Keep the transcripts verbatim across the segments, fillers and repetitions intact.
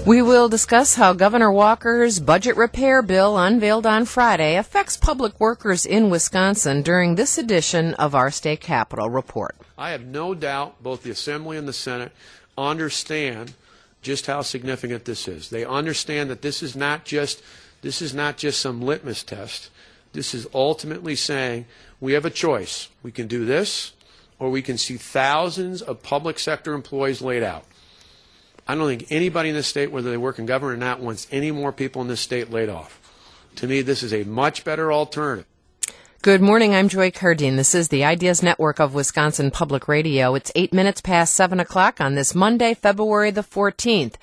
We will discuss how Governor Walker's budget repair bill unveiled on Friday affects public workers in Wisconsin during this edition of our State Capitol Report. I have no doubt both the Assembly and the Senate understand just how significant this is. They understand that this is not just this is not just some litmus test. This is ultimately saying we have a choice. We can do this, or we can see thousands of public sector employees laid out. I don't think anybody in this state, whether they work in government or not, wants any more people in this state laid off. To me, this is a much better alternative. Good morning. I'm Joy Cardine. This is the Ideas Network of Wisconsin Public Radio. It's eight minutes past seven o'clock on this Monday, February the fourteenth.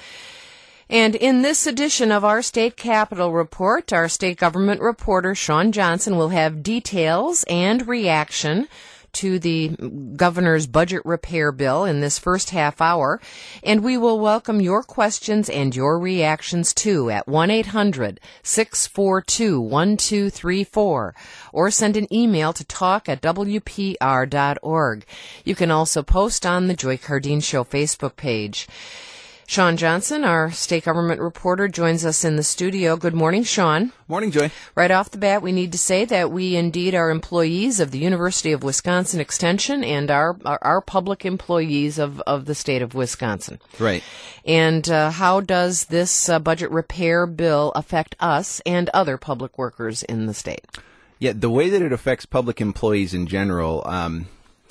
And in this edition of our State Capitol Report, our state government reporter, Sean Johnson, will have details and reaction to the governor's budget repair bill in this first half hour, and we will welcome your questions and your reactions too at one eight hundred six four two one two three four, or send an email to talk at w p r dot org. You can also post on the Joy Cardine Show Facebook page. Sean Johnson, our state government reporter, joins us in the studio. Good morning, Sean. Morning, Joy. Right off the bat, we need to say that we indeed are employees of the University of Wisconsin Extension and are are, are public employees of, of the state of Wisconsin. Right. And uh, how does this uh, budget repair bill affect us and other public workers in the state? Yeah, the way that it affects public employees in general um,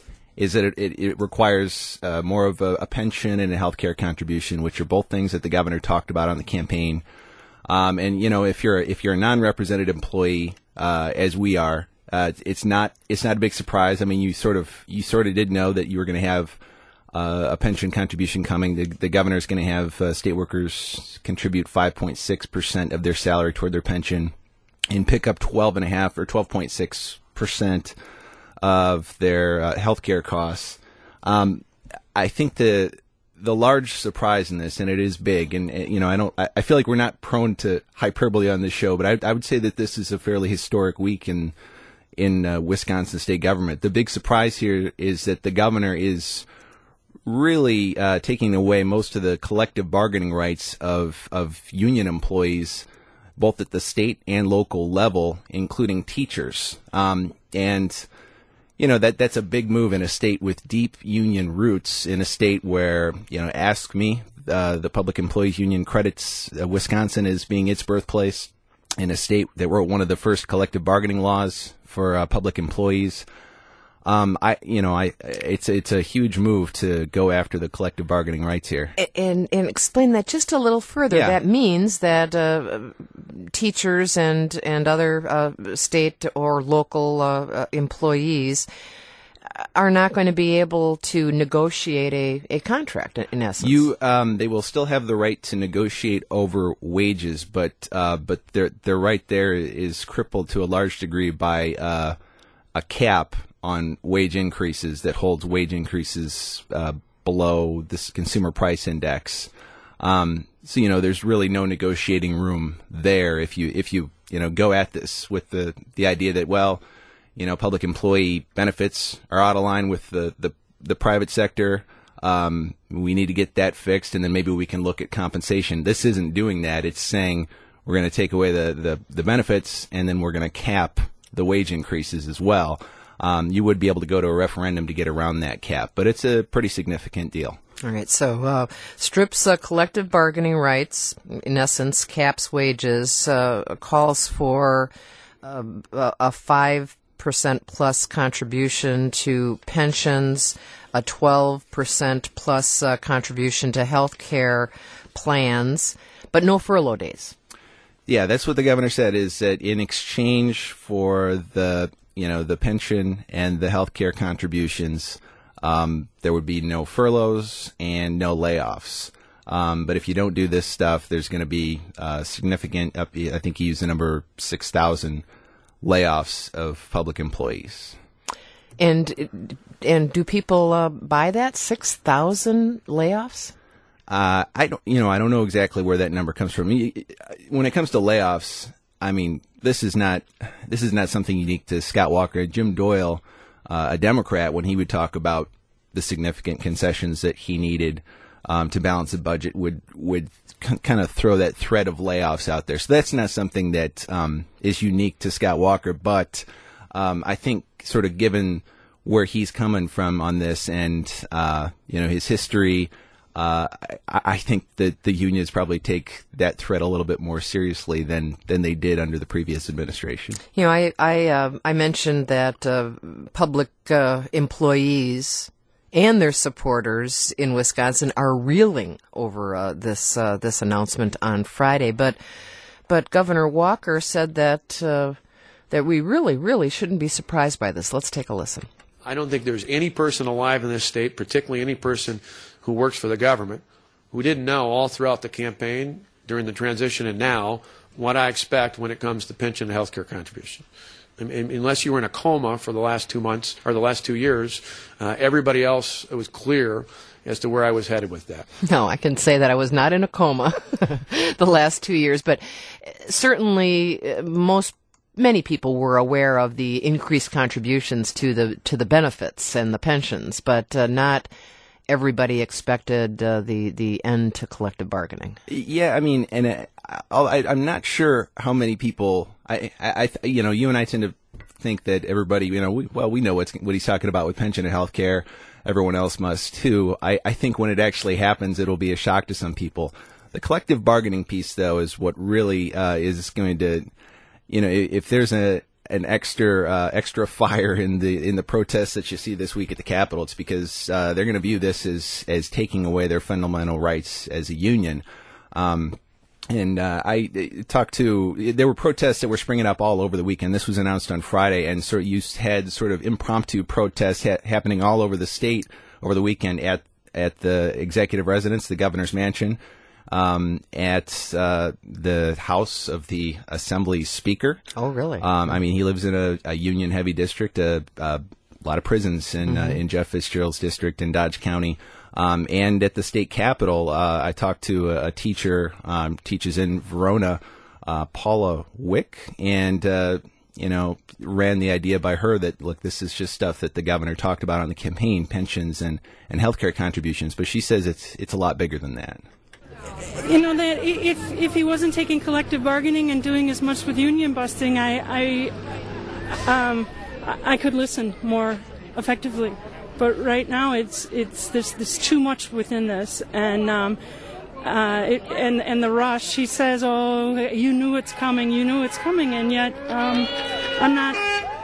is that it, it, it requires uh, more of a, a pension and a health care contribution, which are both things that the governor talked about on the campaign. Um, and you know, if you're if you're a non-represented employee, uh, as we are, uh, it's not it's not a big surprise. I mean, you sort of you sort of did know that you were going to have uh, a pension contribution coming. The, the governor is going to have uh, state workers contribute five point six percent of their salary toward their pension, and pick up twelve and a half or twelve point six percent of their uh, health care costs. Um, I think the the large surprise in this, and it is big, and, and you know, I don't, I, I feel like we're not prone to hyperbole on this show, but I, I would say that this is a fairly historic week in in uh, Wisconsin state government. The big surprise here is that the governor is really uh, taking away most of the collective bargaining rights of of union employees, both at the state and local level, including teachers, um, and you know, that that's a big move in a state with deep union roots, in a state where, you know, ask me, uh, the Public Employees Union credits uh, Wisconsin as being its birthplace, in a state that wrote one of the first collective bargaining laws for uh, public employees. Um, I, you know, I, it's it's a huge move to go after the collective bargaining rights here. And and explain that just a little further. Yeah. That means that uh, teachers and and other uh, state or local uh, employees are not going to be able to negotiate a, a contract, in essence. You, um, they will still have the right to negotiate over wages, but uh, but their their right there is crippled to a large degree by uh, a cap on wage increases that holds wage increases uh, below this consumer price index. Um, so you know, there's really no negotiating room there if you if you you know go at this with the the idea that, well, you know, public employee benefits are out of line with the the, the private sector. Um, we need to get that fixed, and then maybe we can look at compensation. This isn't doing that. It's saying we're going to take away the, the, the benefits, and then we're going to cap the wage increases as well. Um, you would be able to go to a referendum to get around that cap, but it's a pretty significant deal. All right, so uh, strips uh, collective bargaining rights, in essence, caps wages, uh, calls for uh, a five percent plus contribution to pensions, a twelve percent plus uh, contribution to health care plans, but no furlough days. Yeah, that's what the governor said, is that in exchange for the you know, the pension and the health care contributions, um, there would be no furloughs and no layoffs. Um, but if you don't do this stuff, there's going to be uh, significant, up, I think he used the number six thousand layoffs of public employees. And and do people uh, buy that, six thousand layoffs? Uh, I don't, you know, I don't know exactly where that number comes from. When it comes to layoffs, I mean, this is not this is not something unique to Scott Walker. Jim Doyle, uh, a Democrat, when he would talk about the significant concessions that he needed um, to balance the budget would would c- kind of throw that threat of layoffs out there. So that's not something that um, is unique to Scott Walker, but um, I think sort of given where he's coming from on this and uh, you know his history. Uh, I, I think that the unions probably take that threat a little bit more seriously than, than they did under the previous administration. You know, I I, uh, I mentioned that uh, public uh, employees and their supporters in Wisconsin are reeling over uh, this uh, this announcement on Friday, but but Governor Walker said that uh, that we really really shouldn't be surprised by this. Let's take a listen. I don't think there's any person alive in this state, particularly any person who works for the government, who didn't know all throughout the campaign, during the transition and now, what I expect when it comes to pension and health care contribution. I mean, unless you were in a coma for the last two months or the last two years, uh, everybody else, it was clear as to where I was headed with that. No, I can say that I was not in a coma the last two years, but certainly uh, most Many people were aware of the increased contributions to the to the benefits and the pensions, but uh, not everybody expected uh, the the end to collective bargaining. Yeah, I mean, and uh, I, I'm not sure how many people. I, I, I, you know, you and I tend to think that everybody, you know, we, well, we know what's what he's talking about with pension and health care. Everyone else must too. I, I think when it actually happens, it'll be a shock to some people. The collective bargaining piece, though, is what really uh, is going to. You know, if there's a an extra uh, extra fire in the in the protests that you see this week at the Capitol, it's because uh, they're going to view this as as taking away their fundamental rights as a union. Um, and uh, I talked to there were protests that were springing up all over the weekend. This was announced on Friday, and sort of you had sort of impromptu protests ha- happening all over the state over the weekend at at the executive residence, the governor's mansion. Um, at uh, the house of the Assembly Speaker. Oh, really? Um, I mean, he lives in a, a union-heavy district, a, a lot of prisons in mm-hmm. uh, in Jeff Fitzgerald's district in Dodge County. Um, and at the state capitol, uh, I talked to a, a teacher, um, teaches in Verona, uh, Paula Wick, and uh, you know, ran the idea by her that, look, this is just stuff that the governor talked about on the campaign, pensions and and healthcare contributions. But she says it's it's a lot bigger than that. You know, that if if he wasn't taking collective bargaining and doing as much with union busting, I I, um, I could listen more effectively. But right now, it's it's there's there's too much within this, and um, uh, it, and and the rush. He says, "Oh, you knew it's coming, you knew it's coming," and yet um, I'm not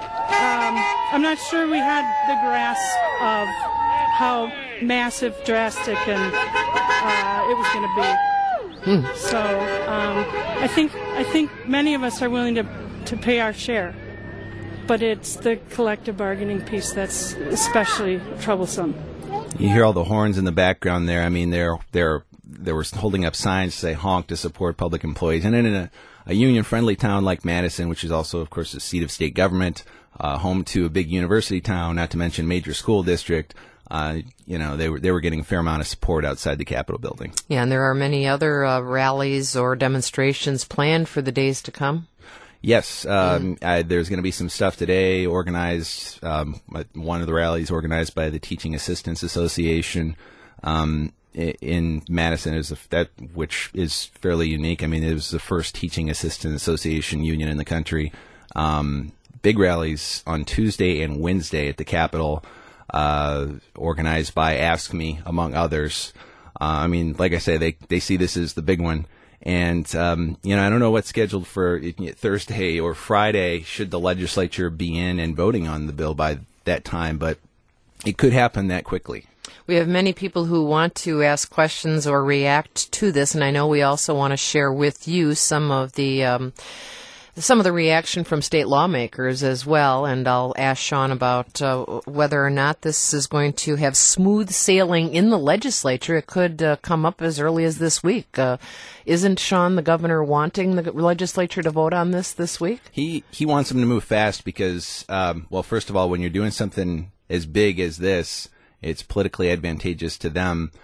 um, I'm not sure we had the grasp of how massive, drastic, and uh, it was going to be. Hmm. So um, I think I think many of us are willing to to pay our share, but it's the collective bargaining piece that's especially troublesome. You hear all the horns in the background there. I mean, they're they're they were holding up signs to say "honk" to support public employees, and in a, a union-friendly town like Madison, which is also, of course, the seat of state government, uh, home to a big university town, not to mention major school district. Uh, you know, they were they were getting a fair amount of support outside the Capitol building. Yeah, and there are many other uh, rallies or demonstrations planned for the days to come. Yes, um, mm. I, there's going to be some stuff today organized. Um, one of the rallies organized by the Teaching Assistants Association um, in Madison is a, that which is fairly unique. I mean, it was the first Teaching Assistant Association union in the country. Um, big rallies on Tuesday and Wednesday at the Capitol. Uh, organized by Ask Me, among others. Uh, I mean, like I say, they, they see this as the big one. And, um, you know, I don't know what's scheduled for Thursday or Friday, should the legislature be in and voting on the bill by that time, but it could happen that quickly. We have many people who want to ask questions or react to this, and I know we also want to share with you some of the um, some of the reaction from state lawmakers as well, and I'll ask Sean about uh, whether or not this is going to have smooth sailing in the legislature. It could uh, come up as early as this week. Uh, isn't Sean, the governor, wanting the legislature to vote on this this week? He he wants them to move fast because, um, well, first of all, when you're doing something as big as this, it's politically advantageous to them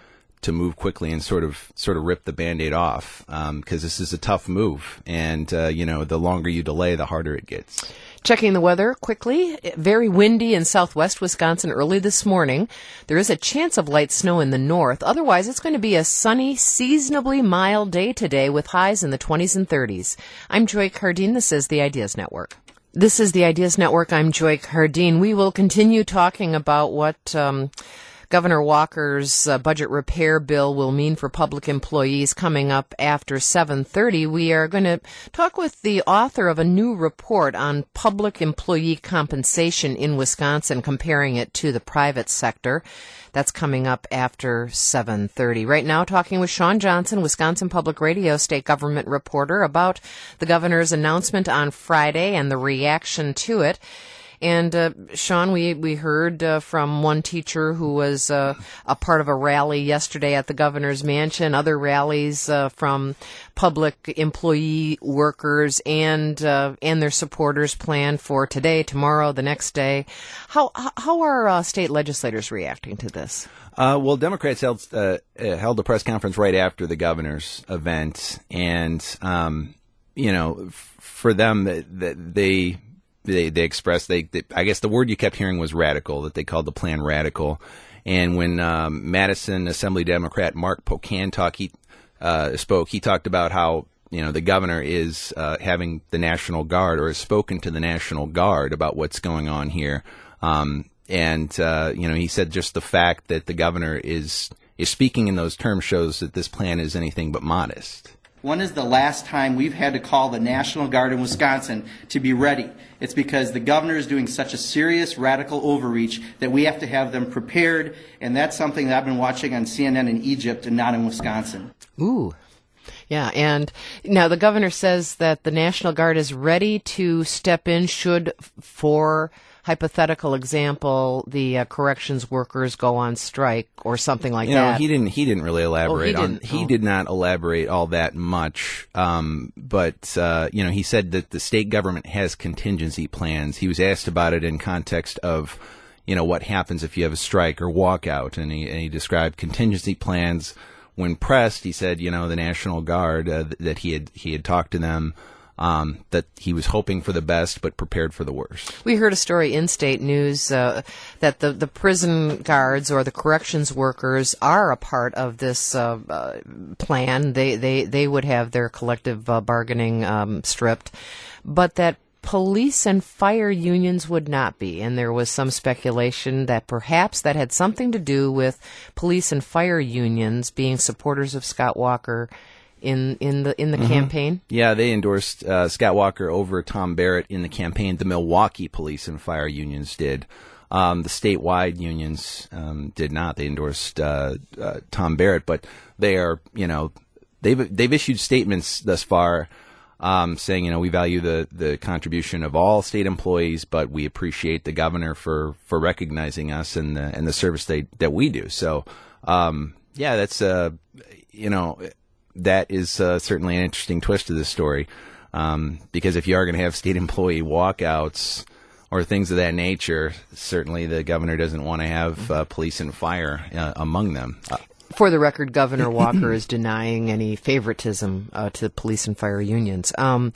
to move quickly and sort of sort of rip the Band-Aid off, because um, this is a tough move, and uh, you know, the longer you delay, the harder it gets. Checking the weather quickly. Very windy in southwest Wisconsin early this morning. There is a chance of light snow in the north. Otherwise, it's going to be a sunny, seasonably mild day today with highs in the twenties and thirties. I'm Joy Cardine. This is the Ideas Network. This is the Ideas Network. I'm Joy Cardine. We will continue talking about what um, Governor Walker's uh, budget repair bill will mean for public employees coming up after seven thirty. We are going to talk with the author of a new report on public employee compensation in Wisconsin, comparing it to the private sector. That's coming up after seven thirty. Right now, talking with Sean Johnson, Wisconsin Public Radio state government reporter, about the governor's announcement on Friday and the reaction to it. And, uh, Sean, we, we heard uh, from one teacher who was uh, a part of a rally yesterday at the governor's mansion, other rallies uh, from public employee workers and uh, and their supporters planned for today, tomorrow, the next day. How how are uh, state legislators reacting to this? Uh, well, Democrats held, uh, held a press conference right after the governor's event, and, um, you know, f- for them, that they... They they expressed, they, they I guess the word you kept hearing was radical, that they called the plan radical. And when um, Madison Assembly Democrat Mark Pocantalk he, uh, spoke, he talked about how, you know, the governor is uh, having the National Guard, or has spoken to the National Guard about what's going on here. Um, and, uh, you know, he said just the fact that the governor is is speaking in those terms shows that this plan is anything but modest. When is the last time we've had to call the National Guard in Wisconsin to be ready? It's because the governor is doing such a serious radical overreach that we have to have them prepared, and that's something that I've been watching on C N N in Egypt and not in Wisconsin. Ooh. Yeah, and now the governor says that the National Guard is ready to step in should, for hypothetical example, the uh, corrections workers go on strike or something like you know, that. He didn't. He didn't really elaborate oh, he on. didn't. He oh. did not elaborate all that much. Um, but uh, you know, he said that the state government has contingency plans. He was asked about it in context of, you know, what happens if you have a strike or walkout, and he and he described contingency plans. When pressed, he said, you know, the National Guard uh, that he had he had talked to them. Um, that he was hoping for the best, but prepared for the worst. We heard a story in state news uh, that the, the prison guards or the corrections workers are a part of this uh, uh, plan. They, they, they would have their collective uh, bargaining um, stripped, but that police and fire unions would not be. And there was some speculation that perhaps that had something to do with police and fire unions being supporters of Scott Walker in in the in the mm-hmm. campaign. Yeah, they endorsed uh, Scott Walker over Tom Barrett in the campaign. The Milwaukee police and fire unions did. Um, the statewide unions um, did not. They endorsed uh, uh, Tom Barrett, but they are, you know, they've they've issued statements thus far um, saying, you know, we value the the contribution of all state employees, but we appreciate the governor for, for recognizing us and the and the service they, that we do. So, um, yeah, that's uh, you know. That is uh, certainly an interesting twist to this story, um, because if you are going to have state employee walkouts or things of that nature, certainly the governor doesn't want to have uh, police and fire uh, among them. Uh, For the record, Governor Walker is denying any favoritism uh, to police and fire unions. Um,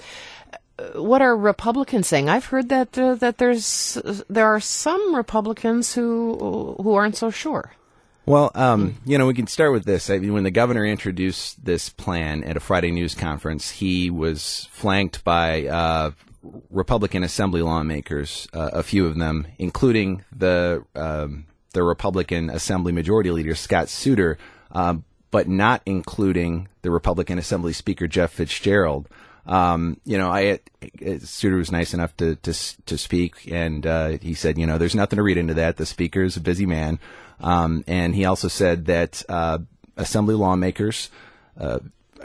what are Republicans saying? I've heard that uh, that there's there are some Republicans who who aren't so sure. Well, um, you know, we can start with this. I mean, when the governor introduced this plan at a Friday news conference, he was flanked by uh, Republican Assembly lawmakers, uh, a few of them, including the um, the Republican Assembly Majority Leader, Scott Souter, uh, but not including the Republican Assembly Speaker, Jeff Fitzgerald. Um, you know, I, Souter was nice enough to, to, to speak, and, uh, he said, you know, there's nothing to read into that. The speaker is a busy man. Um, and he also said that, uh, assembly lawmakers, uh,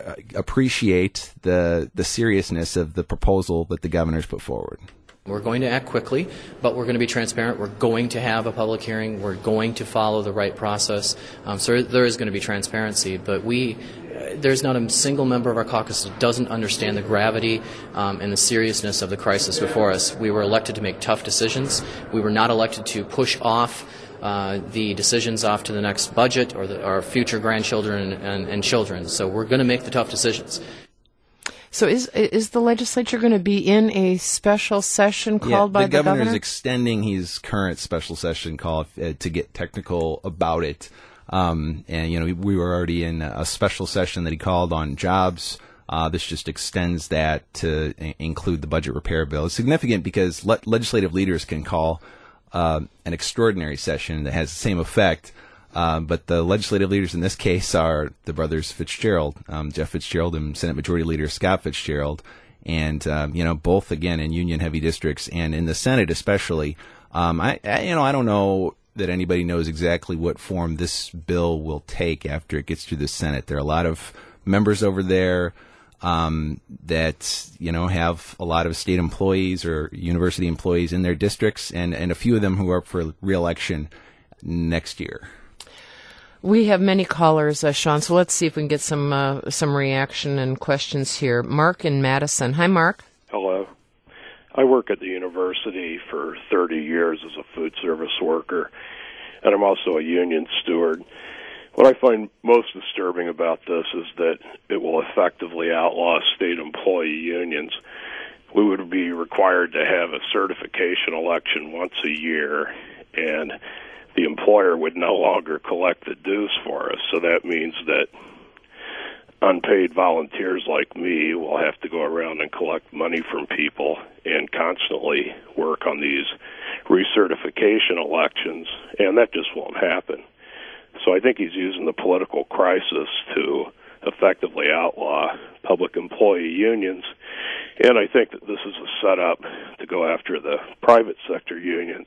appreciate the, the seriousness of the proposal that the governor's put forward. We're going to act quickly, but we're going to be transparent. We're going to have a public hearing. We're going to follow the right process. Um, so there is going to be transparency, but we, uh, there's not a single member of our caucus that doesn't understand the gravity um, and the seriousness of the crisis before us. We were elected to make tough decisions. We were not elected to push off uh, the decisions off to the next budget or the, our future grandchildren and, and children. So we're going to make the tough decisions. So is is the legislature going to be in a special session called yeah, by the, the governor? The governor is extending his current special session call uh, to get technical about it. Um, and, you know, we, we were already in a special session that he called on jobs. Uh, this just extends that to i- include the budget repair bill. It's significant because le- legislative leaders can call uh, an extraordinary session that has the same effect. Uh, but the legislative leaders in this case are the brothers Fitzgerald, um, Jeff Fitzgerald and Senate Majority Leader Scott Fitzgerald. And, um, you know, both, again, in union-heavy districts and in the Senate especially. Um, I, I, you know, I don't know that anybody knows exactly what form this bill will take after it gets through the Senate. There are a lot of members over there um, that, you know, have a lot of state employees or university employees in their districts, and, and a few of them who are up for re-election next year. We have many callers, uh, Sean, so let's see if we can get some uh, some reaction and questions here. Mark in Madison. Hi, Mark. Hello. I work at the university for thirty years as a food service worker, and I'm also a union steward. What I find most disturbing about this is that it will effectively outlaw state employee unions. We would be required to have a certification election once a year, and the employer would no longer collect the dues for us. So that means that unpaid volunteers like me will have to go around and collect money from people and constantly work on these recertification elections, and that just won't happen. So I think he's using the political crisis to effectively outlaw public employee unions, and I think that this is a setup to go after the private sector unions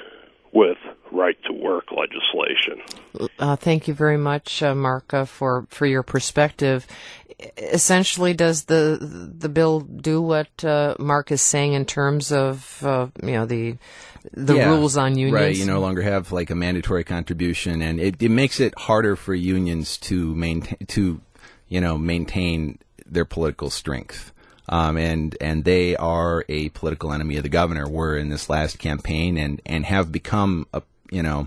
with right-to-work legislation. Uh, thank you very much, uh, Mark, uh, for, for your perspective. Essentially, does the the bill do what uh, Mark is saying in terms of uh, you know the the yeah, rules on unions? Right, you no longer have like a mandatory contribution, and it, it makes it harder for unions to maintain to you know maintain their political strength. Um, and and they are a political enemy of the governor. Were in this last campaign and, and have become a you know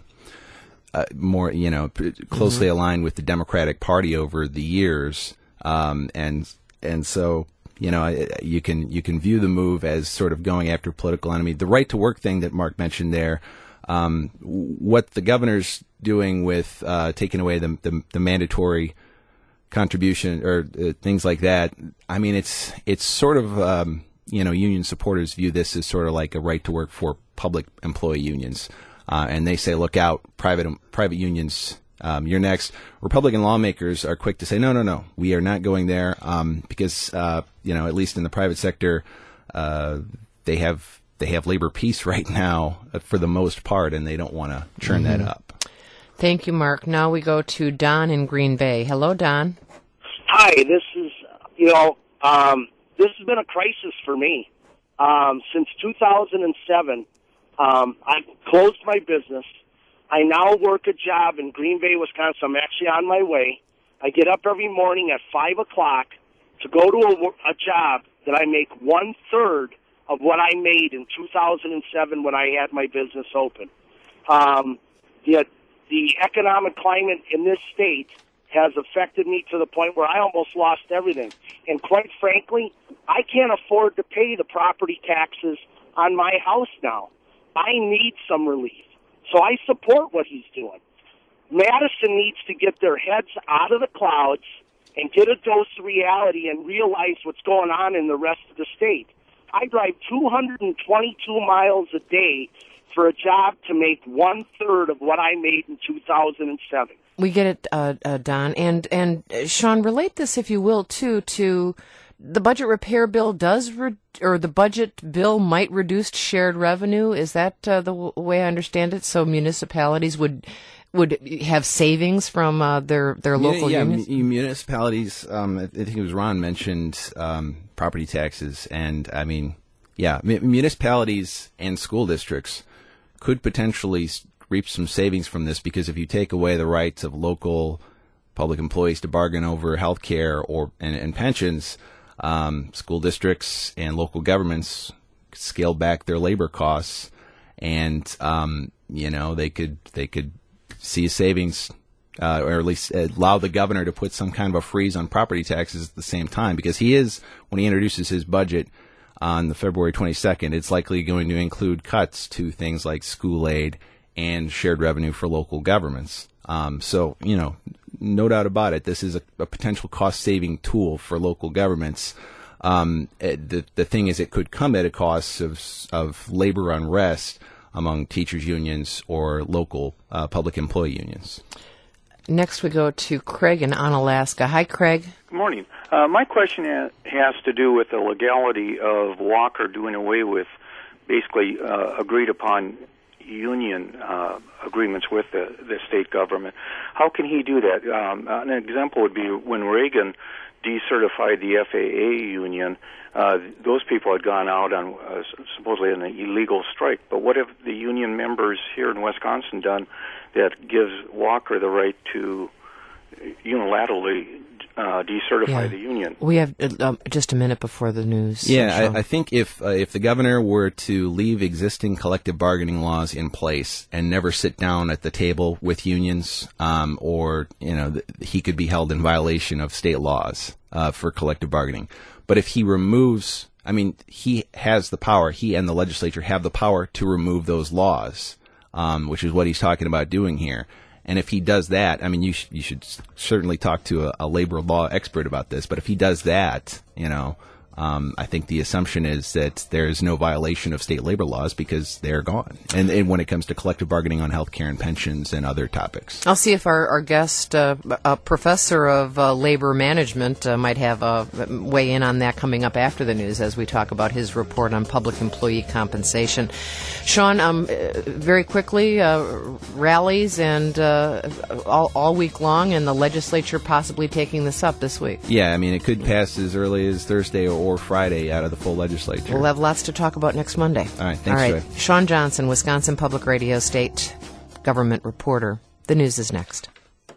uh, more you know closely mm-hmm. aligned with the Democratic Party over the years. Um, and and so you know you can you can view the move as sort of going after a political enemy. The right to work thing that Mark mentioned there, um, what the governor's doing with uh, taking away the the, the mandatory contribution or uh, things like that. I mean, it's it's sort of um, you know union supporters view this as sort of like a right to work for public employee unions, uh, and they say, look out, private private unions, um, you're next. Republican lawmakers are quick to say, no, no, no, we are not going there um, because uh, you know at least in the private sector, uh, they have they have labor peace right now uh, for the most part, and they don't want to churn mm-hmm. that up. Thank you, Mark. Now we go to Don in Green Bay. Hello, Don. Hi, this is, you know, um, this has been a crisis for me. Um, since two thousand seven, um, I closed my business. I now work a job in Green Bay, Wisconsin. I'm actually on my way. I get up every morning at five o'clock to go to a, a job that I make one-third of what I made in two thousand seven when I had my business open. Um, yet the economic climate in this state has affected me to the point where I almost lost everything. And quite frankly, I can't afford to pay the property taxes on my house now. I need some relief. So I support what he's doing. Madison needs to get their heads out of the clouds and get a dose of reality and realize what's going on in the rest of the state. I drive two hundred twenty-two miles a day for a job to make one-third of what I made in two thousand seven. We get it, uh, uh, Don. And, and uh, Sean, relate this, if you will, too, to the budget repair bill does, re- or the budget bill might reduce shared revenue. Is that uh, the w- way I understand it? So municipalities would would have savings from uh, their, their local yeah, unions? Yeah, municipalities, um, I think it was Ron mentioned um, property taxes. And, I mean, yeah, m- municipalities and school districts could potentially reap some savings from this, because if you take away the rights of local public employees to bargain over health care or and, and pensions, um, school districts and local governments scale back their labor costs, and um, you know, they could they could see savings, uh, or at least allow the governor to put some kind of a freeze on property taxes at the same time, because he is, when he introduces his budget on the February twenty-second, it's likely going to include cuts to things like school aid and shared revenue for local governments. Um, so, you know, no doubt about it, this is a, a potential cost-saving tool for local governments. Um, it, the, the thing is, it could come at a cost of, of labor unrest among teachers' unions or local uh, public employee unions. Next, we go to Craig in Onalaska. Hi, Craig. Good morning. Uh, my question ha- has to do with the legality of Walker doing away with basically uh, agreed upon union uh, agreements with the, the state government. How can he do that? Um, an example would be when Reagan decertified the F A A union. Uh, those people had gone out on uh, supposedly an illegal strike. But what have the union members here in Wisconsin done that gives Walker the right to unilaterally uh, decertify yeah. the union? We have uh, just a minute before the news. Yeah, I, I think if uh, if the governor were to leave existing collective bargaining laws in place and never sit down at the table with unions, um, or you know, th- he could be held in violation of state laws uh, for collective bargaining. But if he removes, I mean, he has the power. He and the legislature have the power to remove those laws, um, which is what he's talking about doing here. And if he does that, I mean, you sh- you should certainly talk to a, a labor law expert about this. But if he does that, you know, um, I think the assumption is that there is no violation of state labor laws because they're gone. And, and when it comes to collective bargaining on health care and pensions and other topics. I'll see if our, our guest, uh, a professor of uh, labor management, uh, might have a weigh in on that coming up after the news as we talk about his report on public employee compensation. Sean, um, very quickly, uh, rallies and uh, all, all week long, and the legislature possibly taking this up this week. Yeah, I mean, it could pass as early as Thursday or or Friday out of the full legislature. We'll have lots to talk about next Monday. All right, thanks, All right, Joy. Sean Johnson, Wisconsin Public Radio State Government Reporter. The news is next.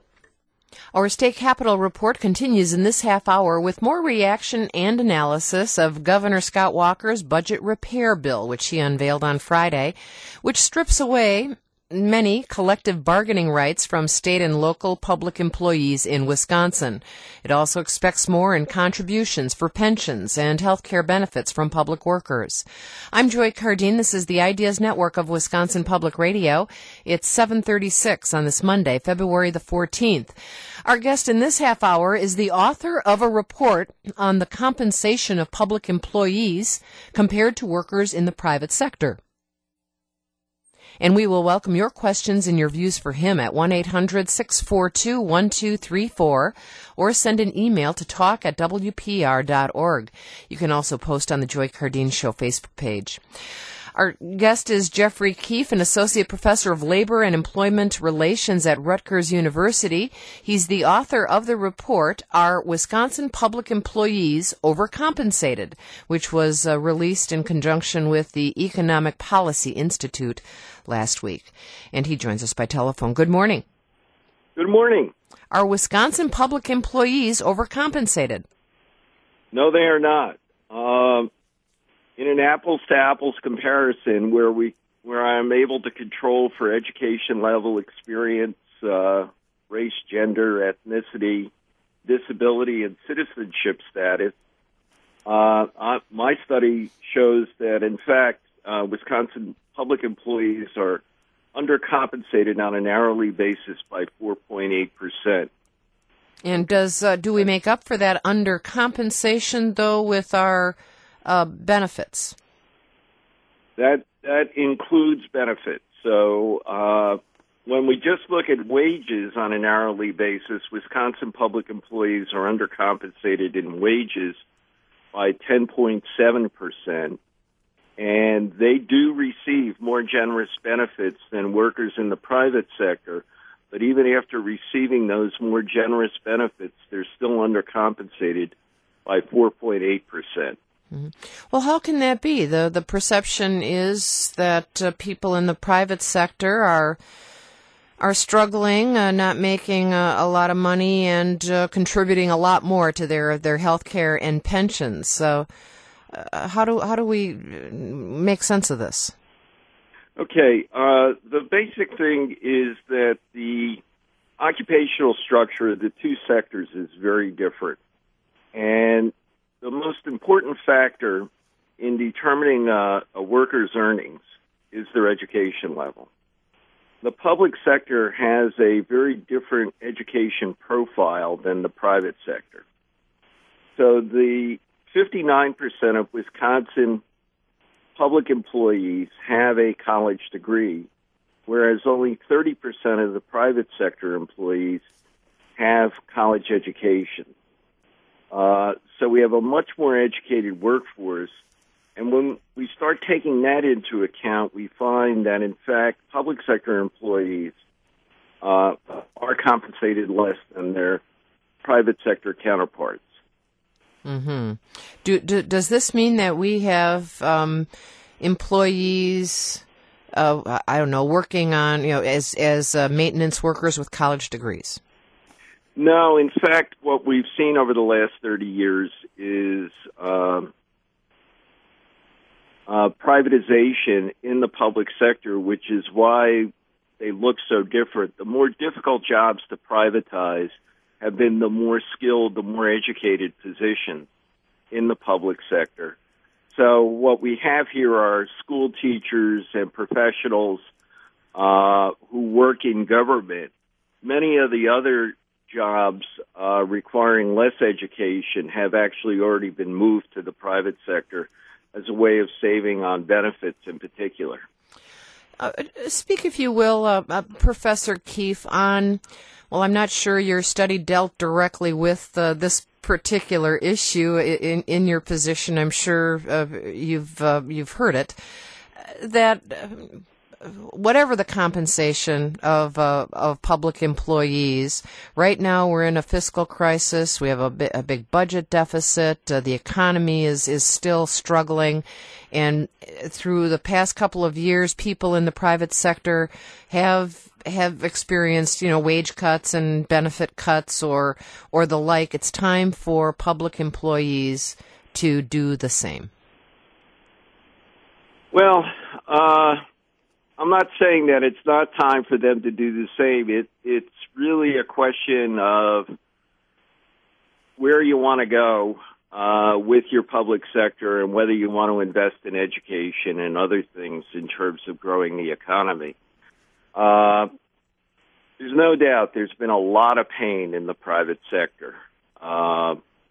Our State Capitol report continues in this half hour with more reaction and analysis of Governor Scott Walker's budget repair bill, which he unveiled on Friday, which strips away many collective bargaining rights from state and local public employees in Wisconsin. It also expects more in contributions for pensions and health care benefits from public workers. I'm Joy Cardine. This is the Ideas Network of Wisconsin Public Radio. It's seven thirty-six on this Monday, February the fourteenth. Our guest in this half hour is the author of a report on the compensation of public employees compared to workers in the private sector. And we will welcome your questions and your views for him at one eight hundred six four two one two three four or send an email to talk at w p r dot org. You can also post on the Joy Cardine Show Facebook page. Our guest is Jeffrey Keefe, an associate professor of labor and employment relations at Rutgers University. He's the author of the report, Are Wisconsin Public Employees Overcompensated?, which was uh, released in conjunction with the Economic Policy Institute last week. And he joins us by telephone. Good morning. Good morning. Are Wisconsin public employees overcompensated? No, they are not. Um, in an apples-to-apples comparison, where we where I'm able to control for education level, experience, uh, race, gender, ethnicity, disability, and citizenship status, uh, uh, my study shows that, in fact, uh, Wisconsin public employees are undercompensated on an hourly basis by four point eight percent. And does uh, do we make up for that undercompensation, though, with our uh, benefits? That that includes benefits. So uh, when we just look at wages on an hourly basis, Wisconsin public employees are undercompensated in wages by ten point seven percent. And they do receive more generous benefits than workers in the private sector. But even after receiving those more generous benefits, they're still undercompensated by four point eight percent. Mm-hmm. Well, how can that be? The the perception is that uh, people in the private sector are are struggling, uh, not making uh, a lot of money, and uh, contributing a lot more to their their health care and pensions. So, uh, how do how do we make sense of this? Okay. Uh, the basic thing is that the occupational structure of the two sectors is very different. And the most important factor in determining uh, a worker's earnings is their education level. The public sector has a very different education profile than the private sector. So the fifty-nine percent of Wisconsin public employees have a college degree, whereas only thirty percent of the private sector employees have college education. Uh, so we have a much more educated workforce. And when we start taking that into account, we find that, in fact, public sector employees uh, are compensated less than their private sector counterparts. Mm-hmm. Do, do, does this mean that we have um, employees, uh, I don't know, working on, you know, as, as uh, maintenance workers with college degrees? No, in fact, what we've seen over the last thirty years is um, uh, privatization in the public sector, which is why they look so different. The more difficult jobs to privatize have been the more skilled, the more educated positions in the public sector. So what we have here are school teachers and professionals uh, who work in government. Many of the other jobs uh, requiring less education have actually already been moved to the private sector as a way of saving on benefits in particular. Uh, speak, if you will, uh, uh, Professor Keefe, on, well, I'm not sure your study dealt directly with uh, this particular issue in, in your position. I'm sure uh, you've uh, you've heard it, that uh, whatever the compensation of uh, of public employees, right now we're in a fiscal crisis. We have a, bi- a big budget deficit. Uh, the economy is is still struggling, and through the past couple of years, people in the private sector have have experienced, you know, wage cuts and benefit cuts or or the like. It's time for public employees to do the same. Well, uh, I'm not saying that it's not time for them to do the same. It it's really a question of where you want to go uh, with your public sector and whether you want to invest in education and other things in terms of growing the economy. Uh, there's no doubt there's been a lot of pain in the private sector. Uh,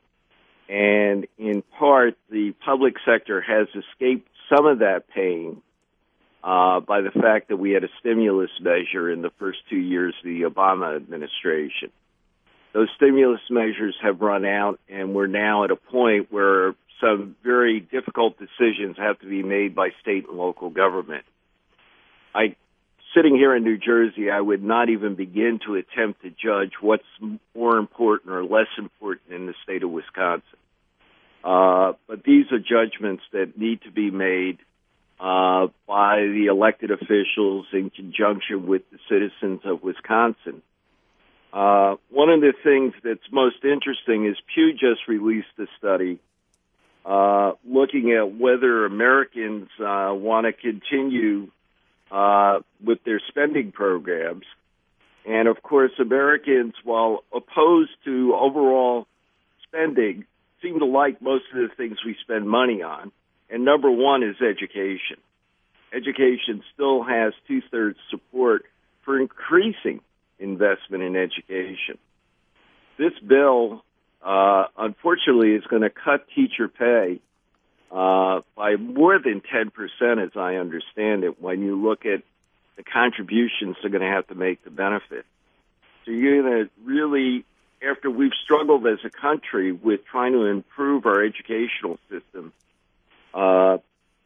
and in part, the public sector has escaped some of that pain uh, by the fact that we had a stimulus measure in the first two years of the Obama administration. Those stimulus measures have run out, and we're now at a point where some very difficult decisions have to be made by state and local government. I Sitting here in New Jersey, I would not even begin to attempt to judge what's more important or less important in the state of Wisconsin. Uh, but these are judgments that need to be made uh, by the elected officials in conjunction with the citizens of Wisconsin. Uh, one of the things that's most interesting is Pew just released a study uh, looking at whether Americans uh, want to continue Uh, with their spending programs. And, of course, Americans, while opposed to overall spending, seem to like most of the things we spend money on. And number one is education. Education still has two-thirds support for increasing investment in education. This bill, uh, unfortunately, is going to cut teacher pay Uh, by more than ten percent, as I understand it, when you look at the contributions they're going to have to make to benefit. So you're going to really, after we've struggled as a country with trying to improve our educational system, uh,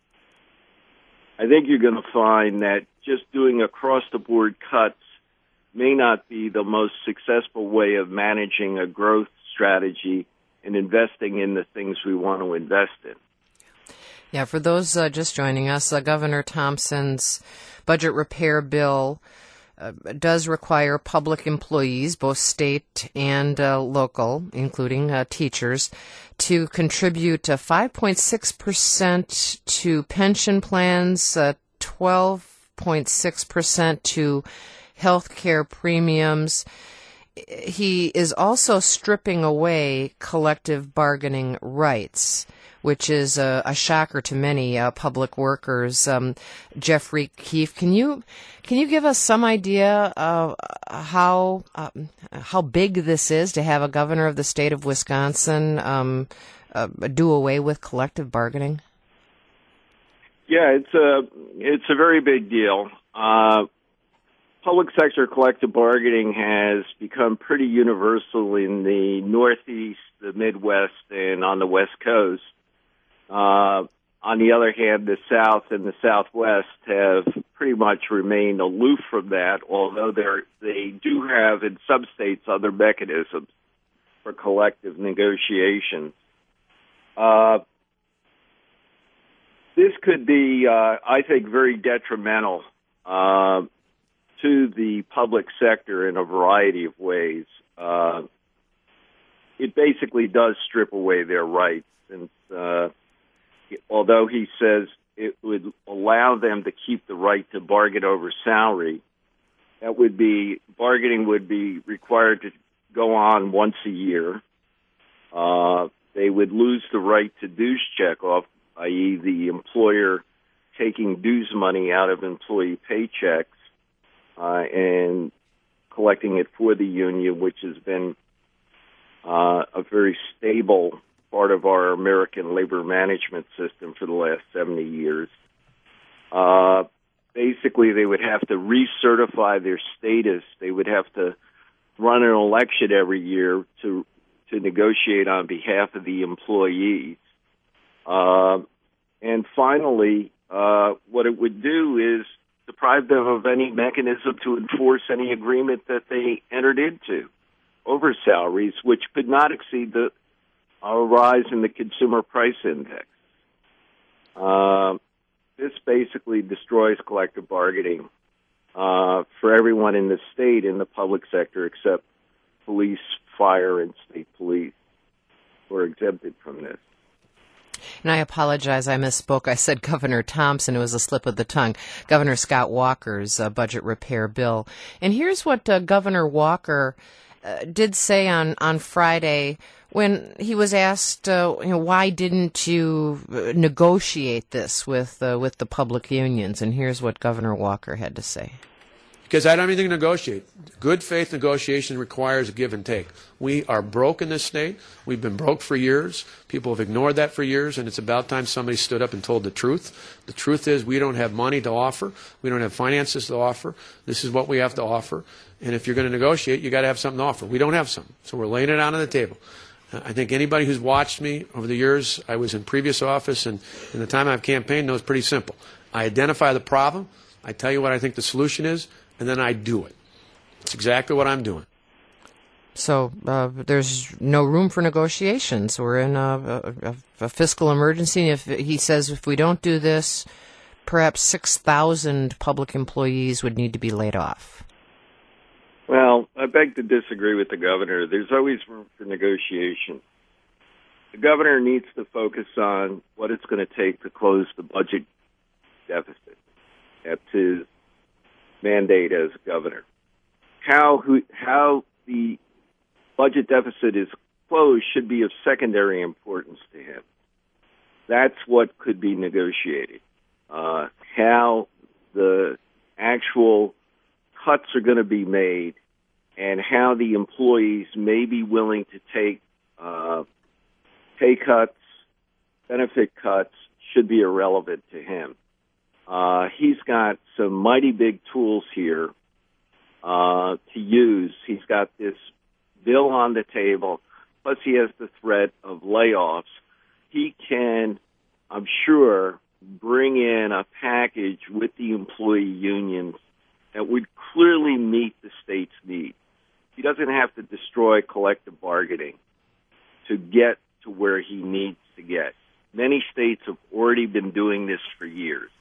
I think you're going to find that just doing across-the-board cuts may not be the most successful way of managing a growth strategy and investing in the things we want to invest in. Yeah, for those uh, just joining us, uh, Governor Thompson's budget repair bill uh, does require public employees, both state and uh, local, including uh, teachers, to contribute uh, five point six percent to pension plans, uh, twelve point six percent to health care premiums. He is also stripping away collective bargaining rights, which is a, a shocker to many uh, public workers. Um, Jeffrey Keefe, can you can you give us some idea of how uh, how big this is to have a governor of the state of Wisconsin um, uh, do away with collective bargaining? Yeah, it's a it's a very big deal. Uh, Public sector collective bargaining has become pretty universal in the Northeast, the Midwest, and on the West Coast. Uh, on the other hand, the South and the Southwest have pretty much remained aloof from that, although they're, they do have, in some states, other mechanisms for collective negotiations. Uh, this could be, uh, I think, very detrimental uh, to the public sector in a variety of ways. Uh, it basically does strip away their rights. And uh, although he says it would allow them to keep the right to bargain over salary, that would be, bargaining would be required to go on once a year. Uh, they would lose the right to dues check off, that is the employer taking dues money out of employee paychecks Uh, and collecting it for the union, which has been uh, a very stable part of our American labor management system for the last seventy years. Uh, basically, they would have to recertify their status. They would have to run an election every year to to negotiate on behalf of the employees. Uh, and finally, uh, what it would do is deprive them of any mechanism to enforce any agreement that they entered into over salaries, which could not exceed the uh, rise in the consumer price index. Uh, this basically destroys collective bargaining uh, for everyone in the state in the public sector except police, fire, and state police who are exempted from this. And I apologize, I misspoke. I said Governor Thompson. It was a slip of the tongue. Governor Scott Walker's uh, budget repair bill. And here's what uh, Governor Walker uh, did say on, on Friday when he was asked, uh, you know, why didn't you negotiate this with uh, with the public unions? And here's what Governor Walker had to say. Because I don't have anything to negotiate. Good faith negotiation requires a give and take. We are broke in this state. We've been broke for years. People have ignored that for years, and it's about time somebody stood up and told the truth. The truth is we don't have money to offer. We don't have finances to offer. This is what we have to offer. And if you're going to negotiate, you've got to have something to offer. We don't have something. So we're laying it out on the table. Uh, I think anybody who's watched me over the years, I was in previous office, and in the time I've campaigned, knows pretty simple. I identify the problem. I tell you what I think the solution is, and then I do it. It's exactly what I'm doing. So uh, there's no room for negotiations. We're in a, a, a fiscal emergency. If he says if we don't do this, perhaps six thousand public employees would need to be laid off. Well, I beg to disagree with the governor. There's always room for negotiation. The governor needs to focus on what it's going to take to close the budget deficit. That's his mandate as governor. How who, how the budget deficit is closed should be of secondary importance to him. That's what could be negotiated. Uh, how the actual cuts are going to be made and how the employees may be willing to take uh, pay cuts, benefit cuts, should be irrelevant to him. Uh, he's got some mighty big tools here uh, to use. He's got this bill on the table, plus he has the threat of layoffs. He can, I'm sure, bring in a package with the employee unions that would clearly meet the state's needs. He doesn't have to destroy collective bargaining to get to where he needs to get. Many states have already been doing this for years.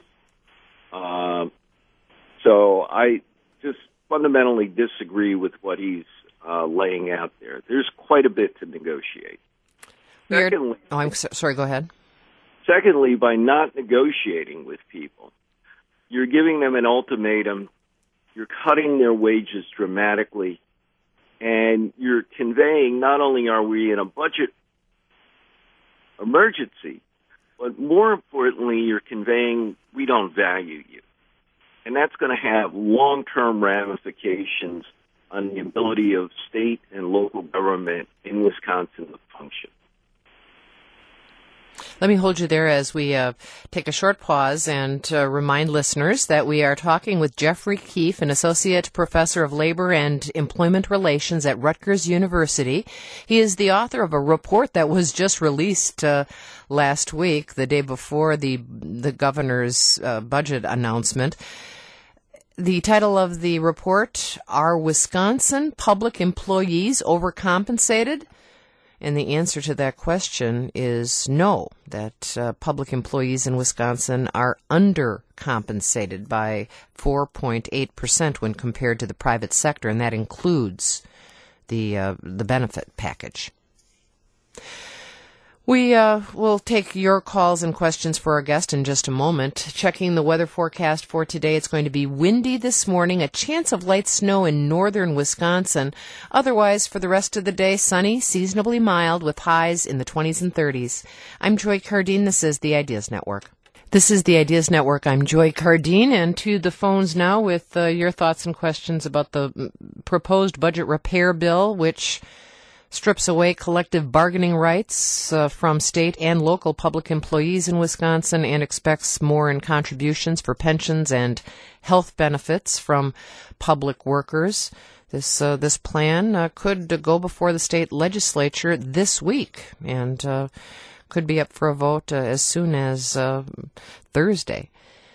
Um, so I just fundamentally disagree with what he's uh, laying out there. There's quite a bit to negotiate. Weird. Secondly, oh, I'm so, sorry, go ahead. Secondly, by not negotiating with people, you're giving them an ultimatum, you're cutting their wages dramatically, and you're conveying not only are we in a budget emergency, but more importantly, you're conveying we don't value you. And that's going to have long-term ramifications on the ability of state and local government in Wisconsin to function. Let me hold you there as we uh, take a short pause and uh, remind listeners that we are talking with Jeffrey Keefe, an Associate Professor of Labor and Employment Relations at Rutgers University. He is the author of a report that was just released uh, last week, the day before the, the governor's uh, budget announcement. The title of the report, Are Wisconsin Public Employees Overcompensated? And the answer to that question is no, that uh, public employees in Wisconsin are undercompensated by four point eight percent when compared to the private sector, and that includes the uh, the benefit package. We uh, will take your calls and questions for our guest in just a moment. Checking the weather forecast for today, it's going to be windy this morning, a chance of light snow in northern Wisconsin. Otherwise, for the rest of the day, sunny, seasonably mild with highs in the twenties and thirties. I'm Joy Cardine. This is the Ideas Network. This is the Ideas Network. I'm Joy Cardine, and to the phones now with uh, your thoughts and questions about the proposed budget repair bill, which strips away collective bargaining rights uh, from state and local public employees in Wisconsin and expects more in contributions for pensions and health benefits from public workers. This uh, this plan uh, could uh, go before the state legislature this week and uh, could be up for a vote uh, as soon as uh, Thursday.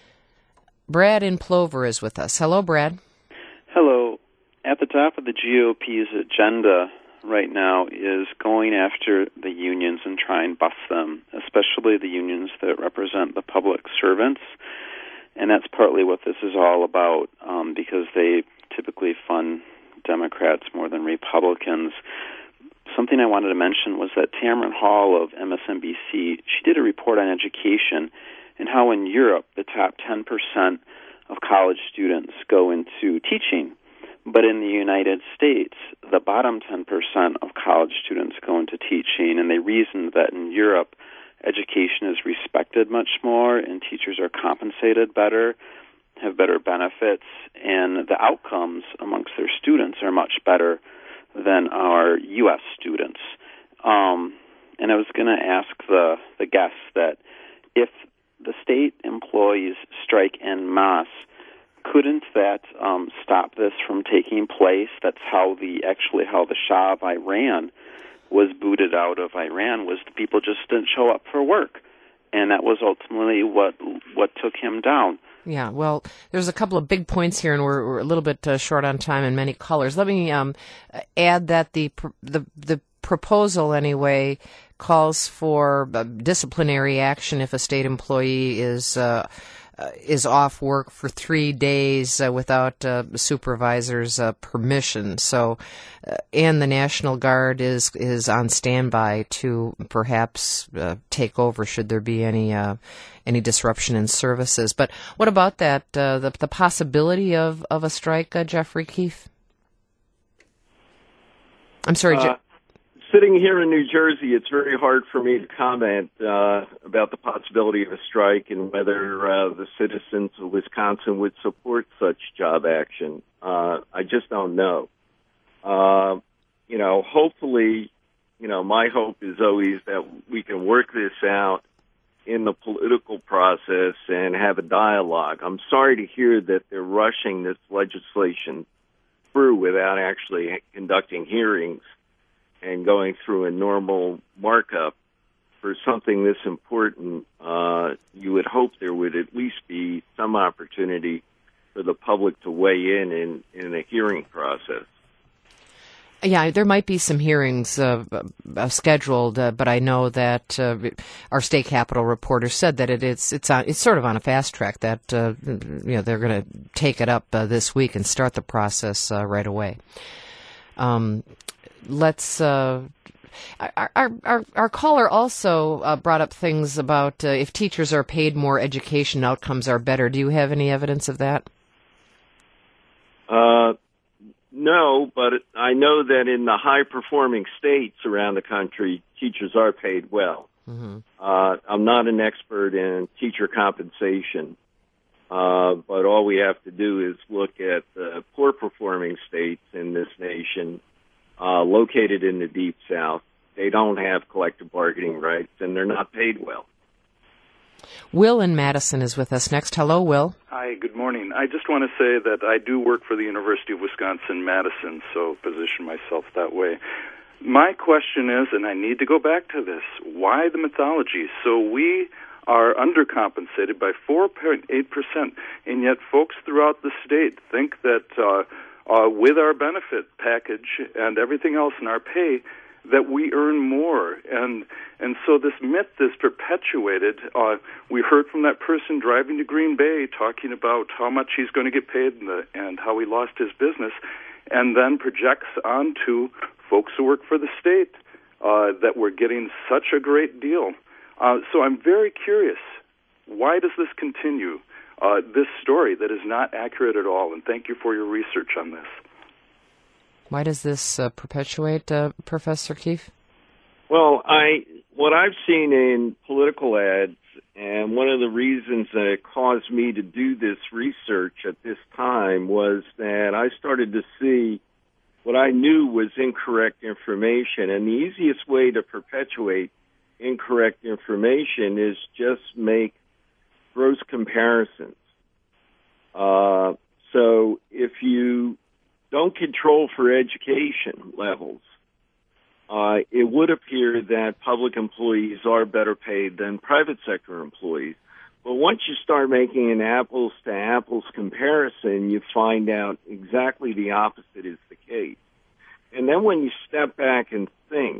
Brad in Plover is with us. Hello, Brad. Hello. At the top of the G O P's agenda right now is going after the unions and try and bust them, especially the unions that represent the public servants. And that's partly what this is all about, um, because they typically fund Democrats more than Republicans. Something I wanted to mention was that Tamron Hall of M S N B C, she did a report on education and how in Europe the top ten percent of college students go into teaching. But in the United States, the bottom ten percent of college students go into teaching, and they reasoned that in Europe, education is respected much more, and teachers are compensated better, have better benefits, and the outcomes amongst their students are much better than our U S students. Um, and I was going to ask the, the guests that if the state employees strike en masse, couldn't that um, stop this from taking place? That's how the actually how the Shah of Iran was booted out of Iran, was the people just didn't show up for work, and that was ultimately what what took him down. Yeah, well, there's a couple of big points here, and we're, we're a little bit uh, short on time and many callers. Let me um, add that the the the proposal anyway calls for uh, disciplinary action if a state employee is uh, uh, is off work for three days uh, without uh, supervisor's uh, permission. So, uh, and the National Guard is is on standby to perhaps uh, take over should there be any uh, any disruption in services. But what about that? Uh, the the possibility of of a strike, uh, Jeffrey Keefe? I'm sorry. Uh, sitting here in New Jersey, it's very hard for me to comment uh, about the possibility of a strike and whether uh, the citizens of Wisconsin would support such job action. Uh, I just don't know. Uh, you know, hopefully, you know, my hope is always that we can work this out in the political process and have a dialogue. I'm sorry to hear that they're rushing this legislation through without actually conducting hearings and going through a normal markup. For something this important, uh, you would hope there would at least be some opportunity for the public to weigh in in, in a hearing process. Yeah, there might be some hearings uh, uh, scheduled, uh, but I know that uh, our state capitol reporter said that it, it's it's on, it's sort of on a fast track. That uh, you know they're going to take it up uh, this week and start the process uh, right away. Um, let's uh, Our, our, our, our caller also uh, brought up things about uh, if teachers are paid more, education outcomes are better. Do you have any evidence of that? Uh, no, but I know that in the high-performing states around the country, teachers are paid well. Mm-hmm. Uh, I'm not an expert in teacher compensation, uh, but all we have to do is look at the poor-performing states in this nation, uh, located in the Deep South. They don't have collective bargaining rights, and they're not paid well. Will in Madison is with us next. Hello, Will. Hi, good morning. I just want to say that I do work for the University of Wisconsin-Madison, so position myself that way. My question is, and I need to go back to this, why the mythology? So we are undercompensated by four point eight percent, and yet folks throughout the state think that uh, uh, with our benefit package and everything else in our pay, that we earn more. And and so this myth is perpetuated. Uh, we heard from that person driving to Green Bay talking about how much he's going to get paid and, the, and how he lost his business, and then projects onto folks who work for the state uh, that we're getting such a great deal. Uh, so I'm very curious, why does this continue, uh, this story that is not accurate at all? And thank you for your research on this. Why does this uh, perpetuate, uh, Professor Keefe? Well, I what I've seen in political ads, and one of the reasons that it caused me to do this research at this time was that I started to see what I knew was incorrect information. And the easiest way to perpetuate incorrect information is just make gross comparisons. Uh, so if you don't control for education levels, uh, it would appear that public employees are better paid than private sector employees. But once you start making an apples-to-apples comparison, you find out exactly the opposite is the case. And then when you step back and think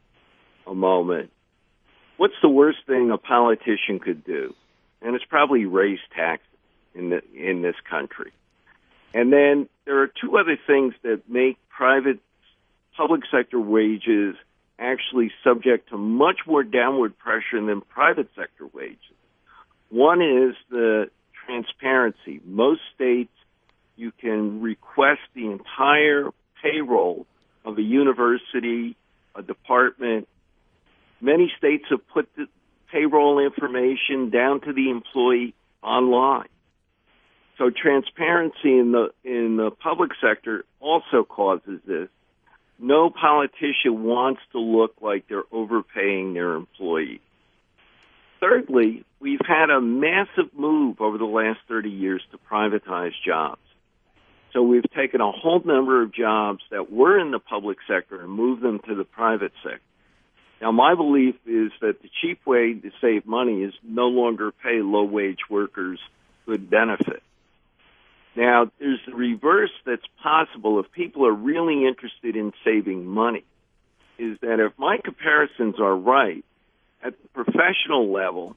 a moment, what's the worst thing a politician could do? And it's probably raise taxes in the, in this country. And then there are two other things that make private public sector wages actually subject to much more downward pressure than private sector wages. One is the transparency. Most states, you can request the entire payroll of a university, a department. Many states have put the payroll information down to the employee online. So transparency in the in the public sector also causes this. No politician wants to look like they're overpaying their employees. Thirdly, we've had a massive move over the last thirty years to privatize jobs. So we've taken a whole number of jobs that were in the public sector and moved them to the private sector. Now, my belief is that the cheap way to save money is no longer pay low-wage workers good benefit. Now, there's the reverse that's possible if people are really interested in saving money, is that if my comparisons are right, at the professional level,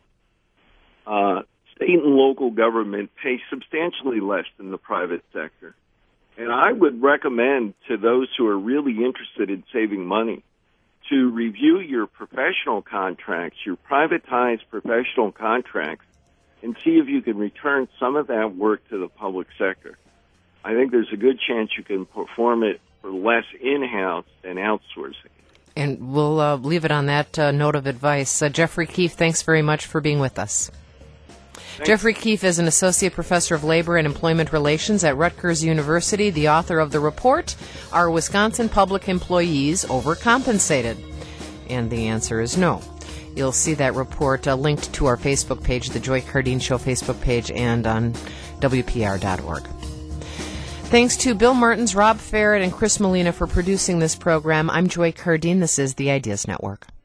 uh, state and local government pay substantially less than the private sector. And I would recommend to those who are really interested in saving money to review your professional contracts, your privatized professional contracts, and see if you can return some of that work to the public sector. I think there's a good chance you can perform it for less in-house than outsourcing. And we'll uh, leave it on that uh, note of advice. Uh, Jeffrey Keefe, thanks very much for being with us. Thanks. Jeffrey Keefe is an associate professor of labor and employment relations at Rutgers University, the author of the report, Are Wisconsin Public Employees Overcompensated? And the answer is no. You'll see that report uh, linked to our Facebook page, the Joy Cardine Show Facebook page, and on W P R dot org. Thanks to Bill Martins, Rob Ferret, and Chris Molina for producing this program. I'm Joy Cardine. This is the Ideas Network.